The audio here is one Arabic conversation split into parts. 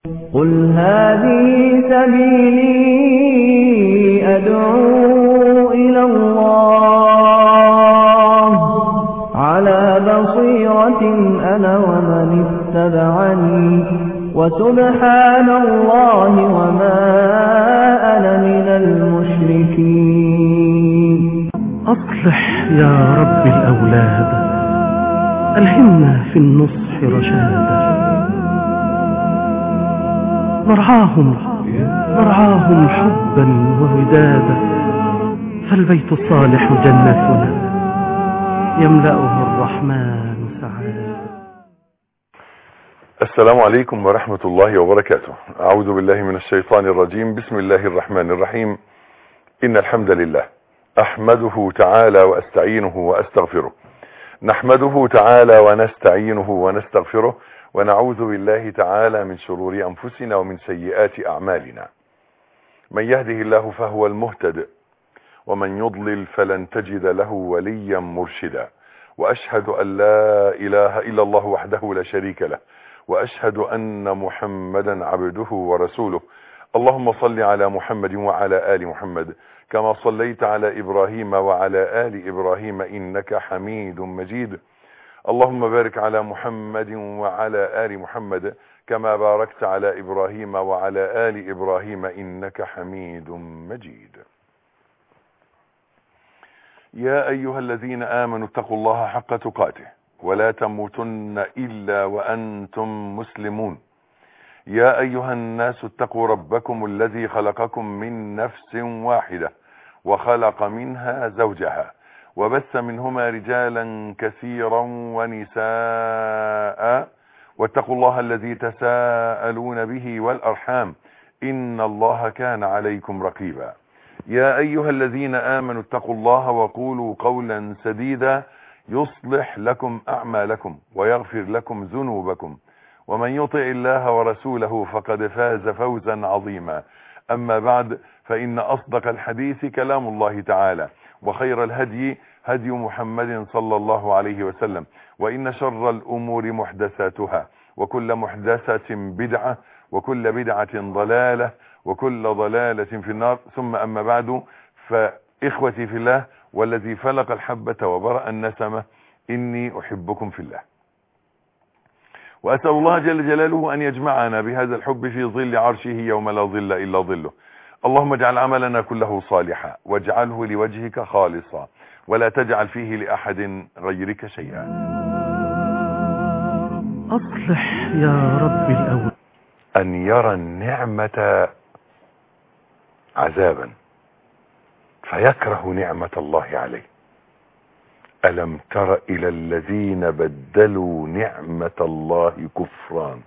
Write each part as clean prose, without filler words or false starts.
قل هذه سبيلي أدعو إلى الله على بصيرة أنا ومن اتبعني وسبحان الله وما أنا من المشركين. أصلح يا رب الأولاد، ألهمنا في النصح رشادا، نرعاهم حبا وودادا، فالبيت الصالح جنتنا يملأه الرحمن سعادة. السلام عليكم ورحمة الله وبركاته. أعوذ بالله من الشيطان الرجيم. بسم الله الرحمن الرحيم. إن الحمد لله أحمده تعالى وأستعينه وأستغفره. نحمده تعالى ونستعينه ونستغفره، ونعوذ بالله تعالى من شرور أنفسنا ومن سيئات أعمالنا. من يهده الله فهو المهتد، ومن يضلل فلن تجد له وليا مرشدا. وأشهد أن لا إله إلا الله وحده لا شريك له، وأشهد أن محمدا عبده ورسوله. اللهم صل على محمد وعلى آل محمد كما صليت على إبراهيم وعلى آل إبراهيم إنك حميد مجيد. اللهم بارك على محمد وعلى آل محمد كما باركت على إبراهيم وعلى آل إبراهيم إنك حميد مجيد. يا أيها الذين آمنوا اتقوا الله حق تقاته ولا تموتن إلا وأنتم مسلمون. يا أيها الناس اتقوا ربكم الذي خلقكم من نفس واحدة وخلق منها زوجها وبث منهما رجالا كثيرا ونساء، واتقوا الله الذي تساءلون به والأرحام إن الله كان عليكم رقيبا. يا أيها الذين آمنوا اتقوا الله وقولوا قولا سديدا يصلح لكم أعمالكم ويغفر لكم ذنوبكم، ومن يطع الله ورسوله فقد فاز فوزا عظيما. أما بعد، فإن أصدق الحديث كلام الله تعالى، وخير الهدي هدي محمد صلى الله عليه وسلم، وإن شر الأمور محدثاتها، وكل محدثة بدعة، وكل بدعة ضلالة، وكل ضلالة في النار. ثم أما بعد، فإخوتي في الله والذي فلق الحبة وبرأ النسمة، إني أحبكم في الله، وأسأل الله جل جلاله أن يجمعنا بهذا الحب في ظل عرشه يوم لا ظل إلا ظله. اللهم اجعل عملنا كله صالحا، واجعله لوجهك خالصا، ولا تجعل فيه لأحد غيرك شيئا. أصلح يا رب الأولاد. أن يرى النعمة عذابا فيكره نعمة الله عليه. ألم تر إلى الذين بدلوا نعمة الله كفرا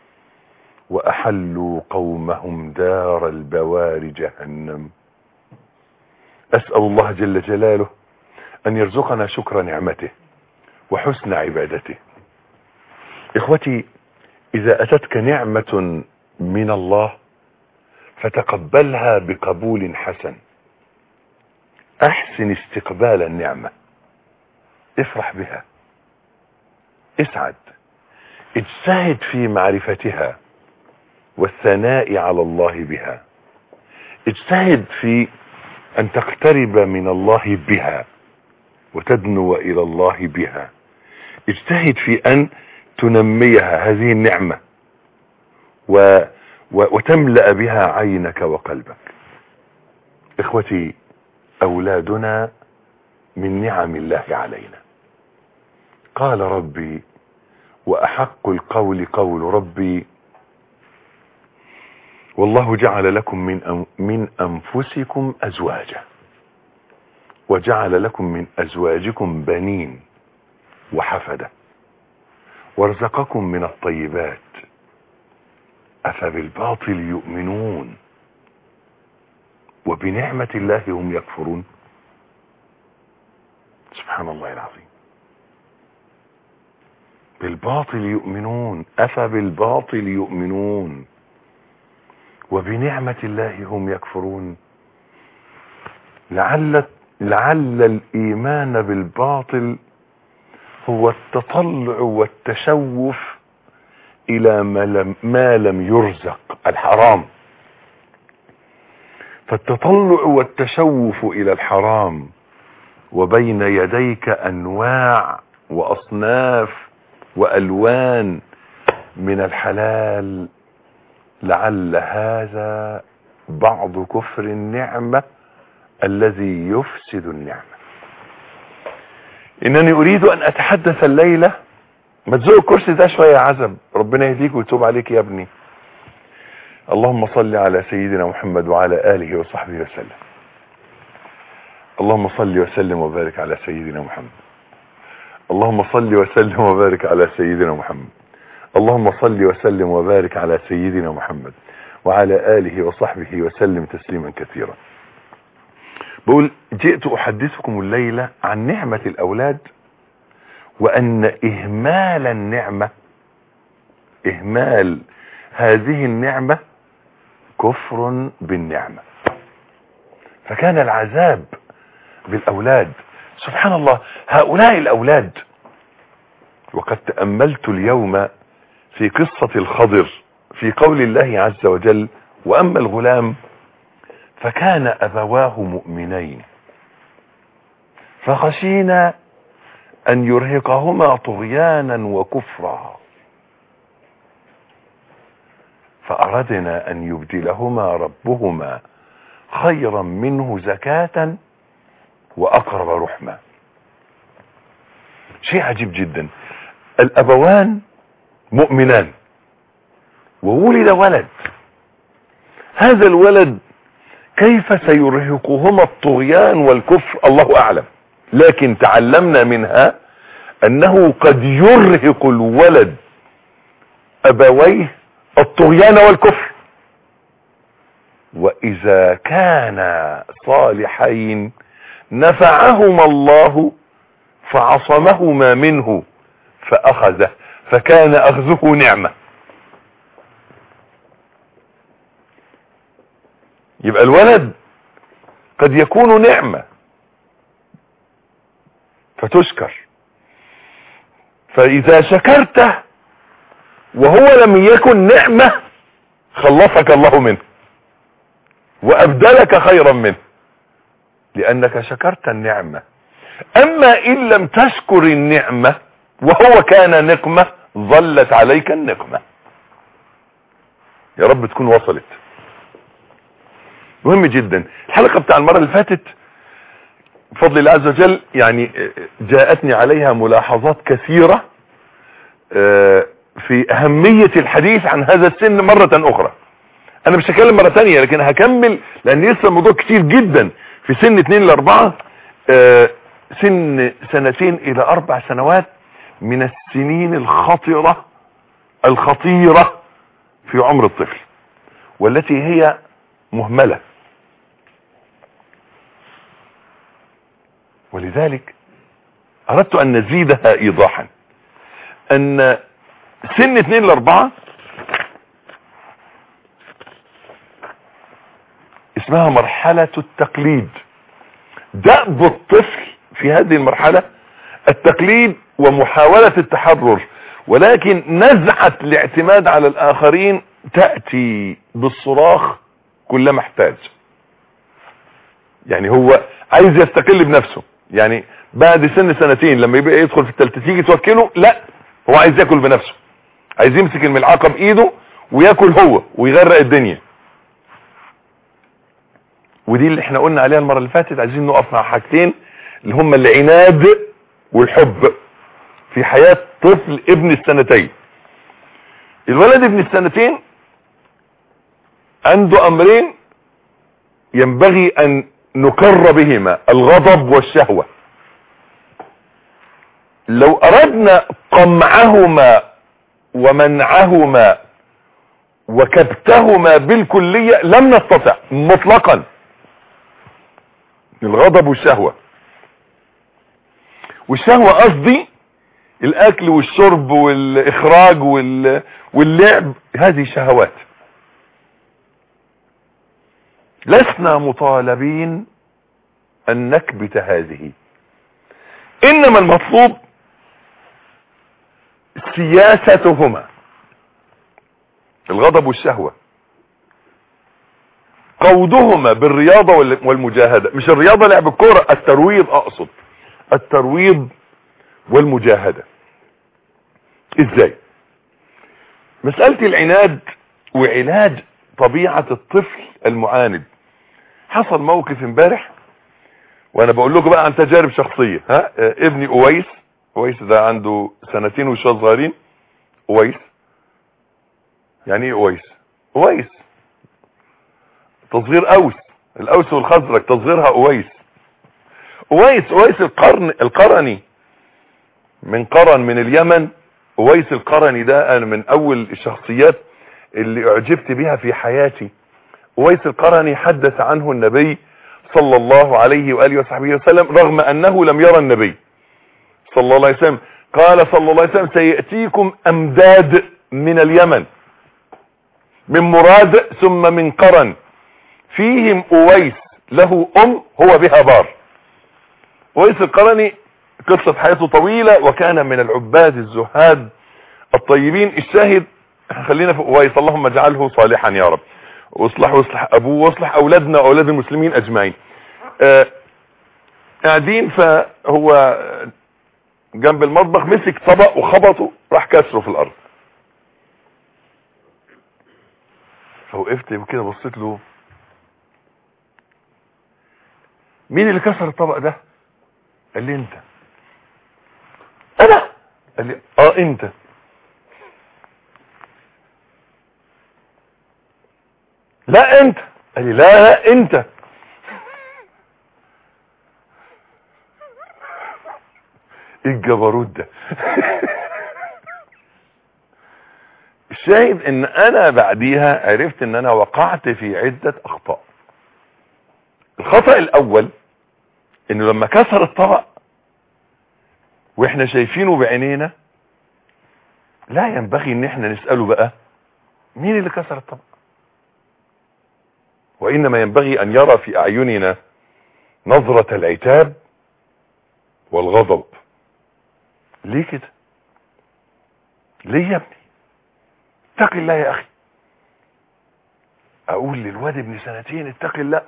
وأحلوا قومهم دار البوار جهنم. أسأل الله جل جلاله أن يرزقنا شكر نعمته وحسن عبادته. إخوتي، إذا أتتك نعمة من الله فتقبلها بقبول حسن. أحسن استقبال النعمة، افرح بها، اسعد، اجتهد في معرفتها والثناء على الله بها، اجتهد في أن تقترب من الله بها وتدنو إلى الله بها، اجتهد في أن تنميها هذه النعمة وتملأ بها عينك وقلبك. إخوتي، أولادنا من نعم الله علينا. قال ربي: وأحق القول قول ربي، والله جعل لكم من أنفسكم أزواجا، وجعل لكم من أزواجكم بنين وحفدة، وارزقكم من الطيبات، أفبالباطل يؤمنون وبنعمة الله هم يكفرون. سبحان الله العظيم. بالباطل يؤمنون، أفبالباطل يؤمنون وبنعمة الله هم يكفرون. لعل الإيمان بالباطل هو التطلع والتشوف الى ما لم يرزق، الحرام. فالتطلع والتشوف الى الحرام وبين يديك انواع واصناف والوان من الحلال، لعل هذا بعض كفر النعمة الذي يفسد النعمة. انني اريد ان اتحدث الليلة، ما تزوق الكرسي ده شوية يا عزب، ربنا يهديك ويتوب عليك يا ابني. اللهم صل على سيدنا محمد وعلى آله وصحبه وسلم. اللهم صل وسلم وبارك على سيدنا محمد. اللهم صل وسلم وبارك على سيدنا محمد. اللهم صل وسلم وبارك على سيدنا محمد وعلى آله وصحبه وسلم تسليما كثيرا. بقول جئت أحدثكم الليلة عن نعمة الأولاد، وأن إهمال النعمة، إهمال هذه النعمة كفر بالنعمة. فكان العذاب بالأولاد، سبحان الله، هؤلاء الأولاد. وقد تأملت اليوم في قصة الخضر في قول الله عز وجل: وأما الغلام فكان أبواه مؤمنين فخشينا أن يرهقهما طغيانا وكفرا فأردنا أن يبدلهما ربهما خيرا منه زكاة وأقرب رحمة. شيء عجيب جدا، الأبوان مؤمنان وولد ولد، هذا الولد كيف سيرهقهما الطغيان والكفر الله أعلم، لكن تعلمنا منها أنه قد يرهق الولد أبويه الطغيان والكفر، وإذا كان صالحين نفعهما الله فعصمهما منه فأخذه، فكان أخذه نعمة. يبقى الولد قد يكون نعمة فتشكر، فإذا شكرته وهو لم يكن نعمة خلصك الله منه وأبدلك خيرا منه، لأنك شكرت النعمة. أما إن لم تشكر النعمة وهو كان نقمة ظلت عليك النقمة. يا رب تكون وصلت. مهم جدا. الحلقة بتاع المرة اللي فاتت بفضل الله عز وجل يعني جاءتني عليها ملاحظات كثيرة في أهمية الحديث عن هذا السن مرة أخرى. أنا مش هكلم مرة تانية، لكن هكمل لأن لسه الموضوع كتير جدا. في سن 2 ل 4، سن 2 إلى 4 سنوات من السنين الخطيرة في عمر الطفل، والتي هي مهملة. ولذلك أردت أن نزيدها إيضاحا، أن سن 2 ل 4 اسمها مرحلة التقليد. دأب الطفل في هذه المرحلة التقليد ومحاولة التحرر، ولكن نزعة الاعتماد على الآخرين تأتي بالصراخ كلما احتاج. يعني هو عايز يستقل بنفسه، يعني بعد سن 2 لما يبقى يدخل في الثالثة تيجي توكله، لا، هو عايز ياكل بنفسه، عايز يمسك الملعقة بإيده وياكل هو ويغرق الدنيا. ودي اللي احنا قلنا عليها المرة اللي فاتت. عايزين نقف مع حاجتين اللي هم العناد والحب في حياة طفل ابن 2. الولد ابن 2 عنده امرين ينبغي ان نقر بهما: الغضب والشهوة. لو اردنا قمعهما ومنعهما وكبتهما بالكلية لم نستطع مطلقا. الغضب والشهوة، والشهوة قصدي الاكل والشرب والاخراج واللعب، هذه شهوات. لسنا مطالبين ان نكبت هذه، انما المطلوب سياستهما. الغضب والشهوة قودهما بالرياضة والمجاهدة. مش الرياضة لعب الكورة، الترويض، اقصد الترويض والمجاهدة. ازاي؟ مسألة العناد وعلاج طبيعة الطفل المعاند. حصل موقف امبارح وانا بقول لكم بقى عن تجارب شخصية. ابني اويس ده عنده 2 سنين وشوية صغيرين. اويس يعني ايه اويس تصغير اوس، الاوس والخزرج تصغيرها اويس القرني من قرن من اليمن. اويس القرني ده انا من اول الشخصيات اللي اعجبت بها في حياتي. اويس القرني حدث عنه النبي صلى الله عليه وآله وصحبه وسلم رغم انه لم يرى النبي صلى الله عليه وسلم. قال صلى الله عليه وسلم سيأتيكم امداد من اليمن، من مراد ثم من قرن، فيهم اويس له هو بها بار. اويس القرني قصة حياته طويلة وكان من العباد الزهاد الطيبين. الشاهد خلينا في اويس، اللهم اجعله صالحا يا رب، واصلح ابوه واصلح اولادنا واولاد المسلمين اجمعين. قاعدين فهو جنب المطبخ مسك طبق وخبطه راح كسره في الارض. فوقفت كده بصيت له، مين اللي كسر الطبق ده؟ قال لي انت. انا؟ قال لي انت. لا انت. قال لي لا انت. ايه الجبروت ده؟ الشاهد ان انا بعديها عرفت ان انا وقعت في عدة اخطاء. الخطأ الاول انه لما كسر الطبق واحنا شايفينه بعينينا لا ينبغي ان احنا نسأله بقى مين اللي كسر الطبق، وانما ينبغي ان يرى في اعيننا نظرة العتاب والغضب. ليه كده؟ ليه يا ابني؟ اتق الله يا اخي. اقول للواد ابن 2 سنين اتق الله،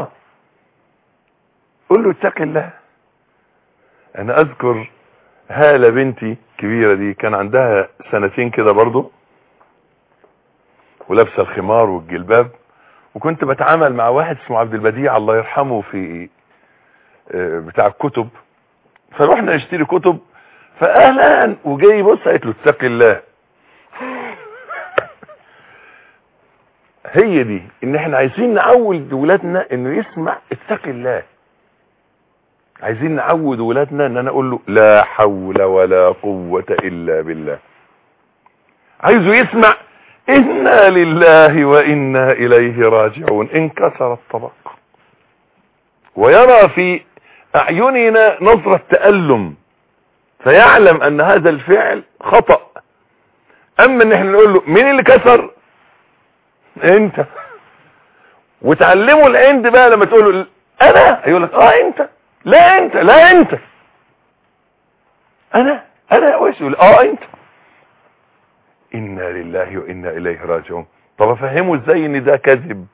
قول له اتق الله. انا اذكر هالة بنتي كبيرة دي كان عندها 2 سنين كده برضو، ولابسه الخمار والجلباب، وكنت بتعامل مع واحد اسمه عبد البديع الله يرحمه في بتاع الكتب. فروحنا نشتري كتب، فاهلا وجاي بص قالت له اتق الله. هي دي ان احنا عايزين نعود ولادنا انه يسمع اتق الله. عايزين نعود ولادنا ان انا اقول له لا حول ولا قوة الا بالله. عايزه يسمع انا لله وانا اليه راجعون. انكسر الطبق ويرى في اعيننا نظرة تألم فيعلم ان هذا الفعل خطأ. اما ان احنا نقول له مين اللي كسر؟ انت. وتعلموا العند بقى لما تقول له انا يقول لك انت. لا انت. لا انت. انا ويش يقول انت. انا لله وانا اليه راجعون. طب افهمه ازاي ان ده كذب؟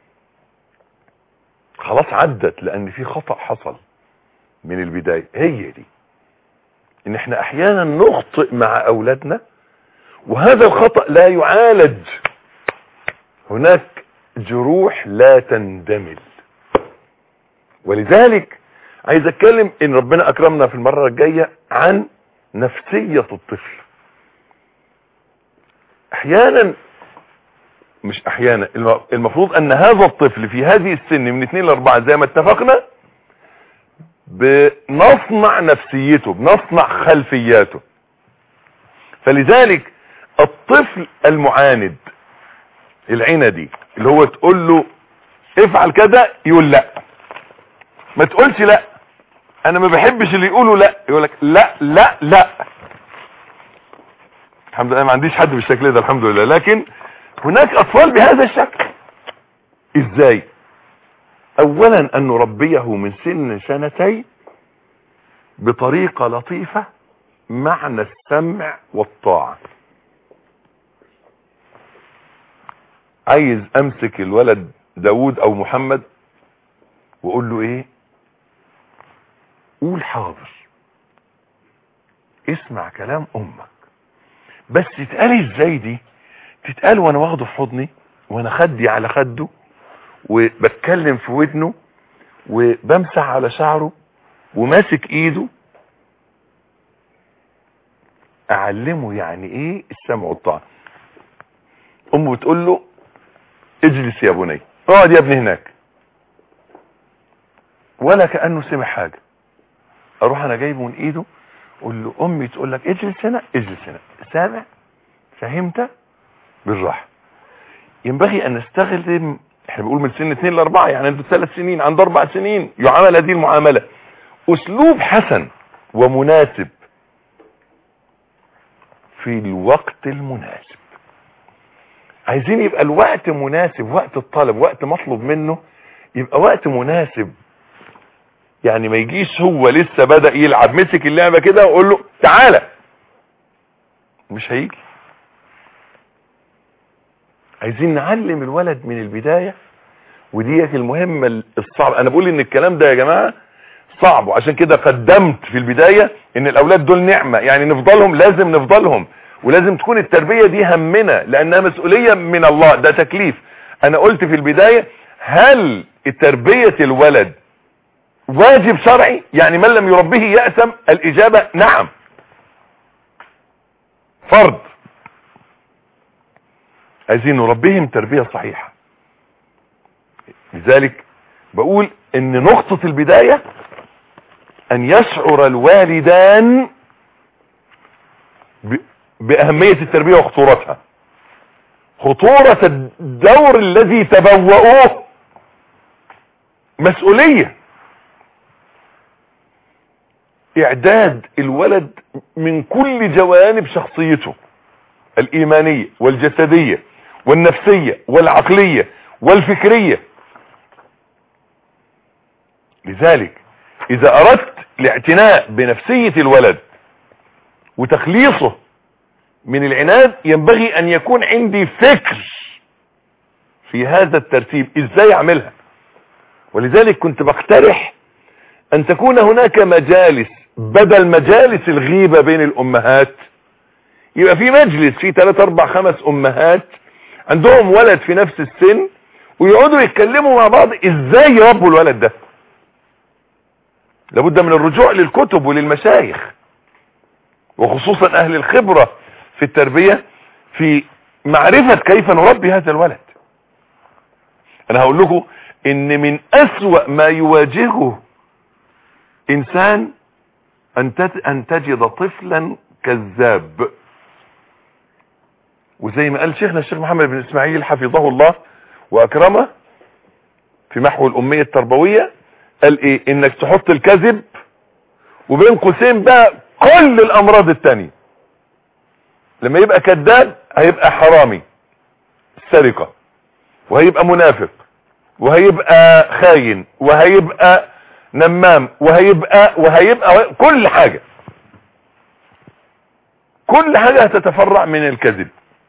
خلاص عدت، لان في خطأ حصل من البداية. هي دي ان احنا احيانا نخطئ مع اولادنا وهذا الخطأ لا يعالج. هناك جروح لا تندمل. ولذلك عايز اتكلم ان ربنا اكرمنا في المرة الجاية عن نفسية الطفل. احيانا مش احيانا المفروض ان هذا الطفل في هذه السن من 2 ل 4 زي ما اتفقنا بنصنع نفسيته، بنصنع خلفياته. فلذلك الطفل المعاند العندي اللي هو تقول له افعل كذا يقول لا، ما تقولش لا، انا ما بحبش اللي يقولوا لا، يقول لك لا لا لا. الحمد لله ما عنديش حد بالشكل ده الحمد لله، لكن هناك اطفال بهذا الشكل. ازاي؟ اولا ان نربيه من سن 2 سنين بطريقة لطيفة معنى السمع والطاعة. عايز امسك الولد داود او محمد واقول له ايه؟ قول حاضر، اسمع كلام امك. بس تتقال ازاي دي؟ تتقال وانا واخده في حضني، وانا خدي على خده، وبتكلم في ودنه، وبمسح على شعره، وماسك ايده، اعلمه يعني ايه السمع والطاعه. امه بتقول له اجلس يا بني، اقعد يا ابني هناك، ولا كأنه سمع حاجة. اروح انا جايبه من ايده، اقول له امي تقول لك اجلس هنا، اجلس هنا، سامع؟ فهمت؟ بالراحه. ينبغي ان نستخدم، احنا بنقول من سن 2 ل 4، يعني انتوا 3 سنين، عند 4 سنين يعامل هذه المعامله، اسلوب حسن ومناسب في الوقت المناسب. عايزين يبقى الوقت مناسب، وقت الطلب، وقت مطلوب منه يبقى وقت مناسب. يعني ما يجيش هو لسه بدأ يلعب مسك اللعبة كده وقول له تعالى، مش هيجي. عايزين نعلم الولد من البداية، وديك المهمة الصعب. انا بقول ان الكلام ده يا جماعة صعب، وعشان كده قدمت في البداية ان الاولاد دول نعمة، يعني نفضلهم، لازم نفضلهم، ولازم تكون التربية دي همنا، لانها مسؤولية من الله، ده تكليف. انا قلت في البداية هل تربية الولد واجب شرعي؟ يعني من لم يربيه يأثم؟ الإجابة نعم، فرض. عايزين نربيهم تربية صحيحة. لذلك بقول ان نقطة البداية ان يشعر الوالدان بأهمية التربية وخطورتها، خطورة الدور الذي تبوؤوه، مسؤولية اعداد الولد من كل جوانب شخصيته الايمانية والجسدية والنفسية والعقلية والفكرية. لذلك اذا اردت الاعتناء بنفسية الولد وتخليصه من العناد، ينبغي ان يكون عندي فكر في هذا الترتيب ازاي اعملها. ولذلك كنت بقترح ان تكون هناك مجالس، بدل مجالس الغيبة بين الامهات، يبقى في مجلس فيه 3 4 5 امهات عندهم ولد في نفس السن، ويقعدوا يتكلموا مع بعض ازاي يربوا الولد ده. لابد من الرجوع للكتب وللمشايخ، وخصوصا اهل الخبرة في التربية، في معرفة كيف نربي هذا الولد. انا هقول لكم ان من اسوأ ما يواجهه انسان ان تجد طفلا كذاب. وزي ما قال شيخنا الشيخ محمد بن اسماعيل حفظه الله واكرمه في محو الامية التربوية، قال ايه؟ انك تحط الكذب وبين قوسين بقى كل الامراض التانية. لما يبقى كذاب هيبقى حرامي، سرقة، وهيبقى منافق، وهيبقى خاين، وهيبقى نمام، وهيبقى كل حاجة هتتفرع من الكذب.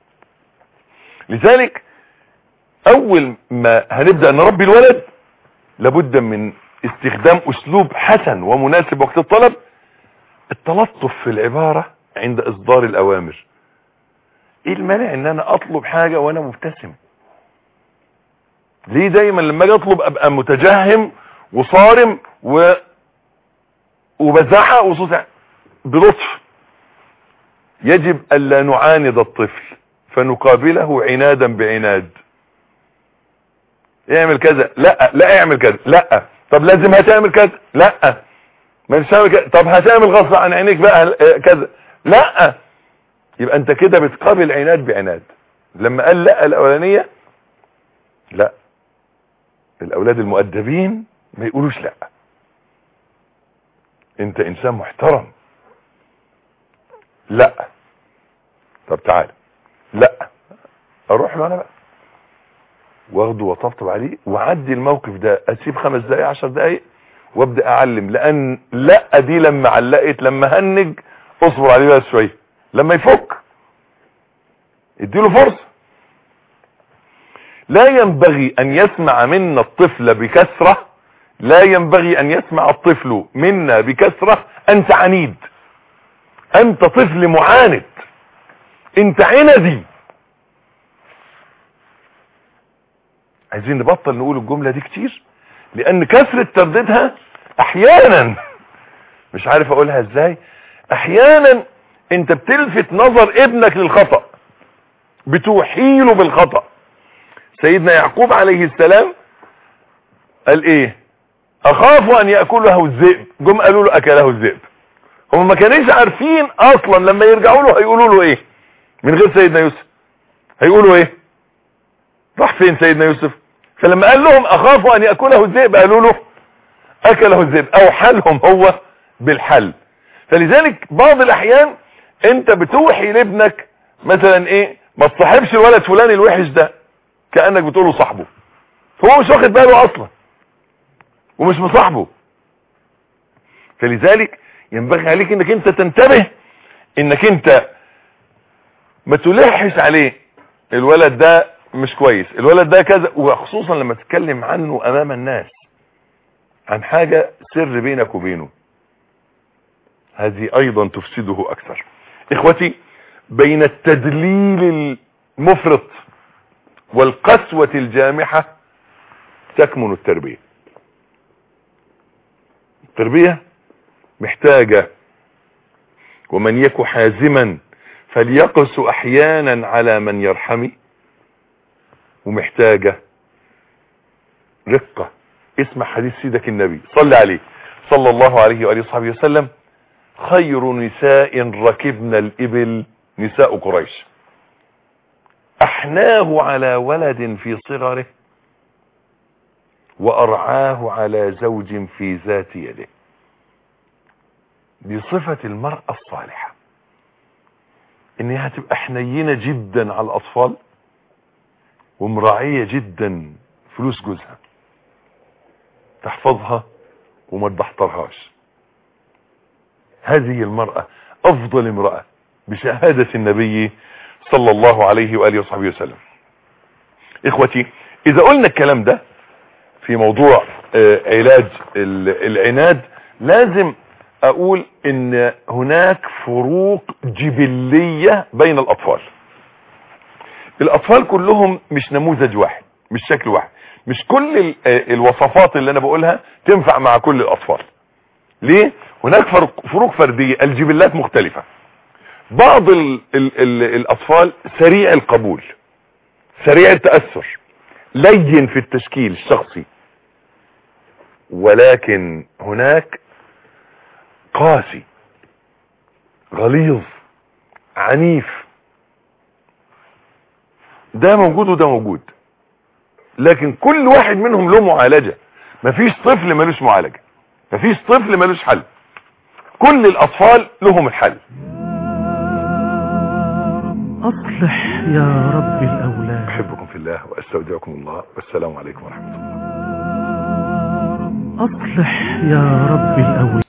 لذلك اول ما هنبدأ نربي الولد لابد من استخدام اسلوب حسن ومناسب وقت الطلب، التلطف في العبارة عند اصدار الاوامر. ايه المانع ان انا اطلب حاجة وانا مبتسم؟ ليه دايما لما اجي اطلب ابقى متجهم وصارم وبزعق وصوت؟ بلطف. يجب الا نعاند الطفل فنقابله عنادا بعناد. اعمل كذا، لا اعمل كذا، لا. طب لازم هتعمل كذا، لا ما تعمل كذا. طب هتعمل غصب عن عينيك بقى كذا، لا. يبقى انت كده بتقابل عناد بعناد. لما قال لا الاولانية، لا، الاولاد المؤدبين ما يقولوش لا. انت انسان محترم، لا. طب تعال، لا. اروح له انا بقى واخده وطبطب عليه وعدي الموقف ده، اسيب 5 دقايق 10 دقايق وابدا اعلم. لان لا دي لما علقت، لما هنج، اصبر عليه بقى شويه، لما يفك اديله فرصه. لا ينبغي ان يسمع منا الطفل بكثرة، لا ينبغي ان يسمع الطفل منا بكثرة انت عنيد، انت طفل معاند، انت عندي. عايزين نبطل نقول الجملة دي كتير، لان كثرة ترديدها احيانا، مش عارف اقولها ازاي، احيانا انت بتلفت نظر ابنك للخطأ، بتوحيله بالخطأ. سيدنا يعقوب عليه السلام قال ايه؟ اخاف ان يأكله الذئب. جم قالوا له اكله الذئب. هم ما كانوش عارفين اصلا لما يرجعوا له هيقولوا له ايه من غير سيدنا يوسف. هيقولوا ايه؟ راح فين سيدنا يوسف؟ فلما قال لهم اخاف ان يأكله الذئب قالوا له اكله الذئب، او حلهم هو بالحل. فلذلك بعض الاحيان انت بتوحي لابنك مثلا ايه؟ ما تصاحبش الولد فلان الوحش ده، كأنك بتقوله صاحبه، هو مش واخد باله اصلا ومش مصاحبه. فلذلك ينبغي عليك انك انت تنتبه، انك انت ما تلحش عليه الولد ده مش كويس، الولد ده كذا، وخصوصا لما تتكلم عنه امام الناس عن حاجة سر بينك وبينه، هذه ايضا تفسده اكثر. اخوتي، بين التدليل المفرط والقسوة الجامحة تكمن التربية. التربية محتاجة، ومن يك حازما فليقس احيانا على من يرحمي، ومحتاجة رقة. اسمع حديث سيدك النبي صلى عليه صلى الله عليه وآله وصحبه وسلم: خير نساء ركبن الإبل نساء قريش، أحناه على ولد في صغره وأرعاه على زوج في ذات يده. دي صفة المرأة الصالحة، انها تبقى حنينة جدا على الأطفال، ومراعية جدا فلوس جوزها، تحفظها وما تبحترهاش. هذه المرأة أفضل امرأة بشهادة النبي صلى الله عليه وآله وصحبه وسلم. إخوتي، إذا قلنا الكلام ده في موضوع علاج العناد، لازم أقول إن هناك فروق جبلية بين الأطفال. الأطفال كلهم مش نموذج واحد، مش شكل واحد، مش كل الوصفات اللي أنا بقولها تنفع مع كل الأطفال. ليه؟ هناك فروق فردية، الجبلات مختلفة. بعض الأطفال سريع القبول، سريع التأثر، لين في التشكيل الشخصي، ولكن هناك قاسي، غليظ، عنيف. ده موجود وده موجود، لكن كل واحد منهم له معالجة. مفيش طفل ملوش معالجة، مفيش طفل ملوش حل، كل الأطفال لهم الحل. أصلح يا رب الأولاد. أحبكم في الله وأستودعكم الله، والسلام عليكم ورحمة الله. أصلح يا رب الأولاد.